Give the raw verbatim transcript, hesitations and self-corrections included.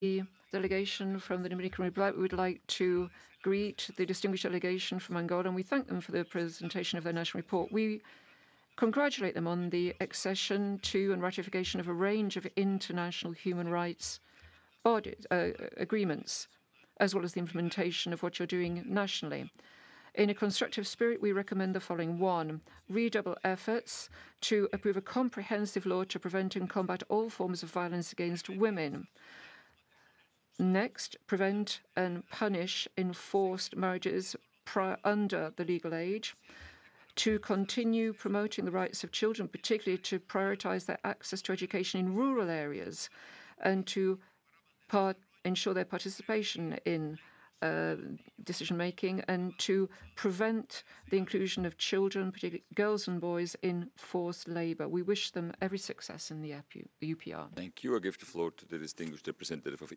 The delegation from the Dominican Republic would like to greet the distinguished delegation from Angola, and we thank them for the presentation of their national report. We congratulate them on the accession to and ratification of a range of international human rights bodies, uh, agreements, as well as the implementation of what you're doing nationally. In a constructive spirit, we recommend the following. One, redouble efforts to approve a comprehensive law to prevent and combat all forms of violence against women. Next, prevent and punish enforced marriages under the legal age. To continue promoting the rights of children, particularly to prioritise their access to education in rural areas, and to part ensure their participation in uh, decision making, and to prevent the inclusion of children, particularly girls and boys, in forced labour. We wish them every success in the U P R. Thank you. I give the floor to the distinguished representative of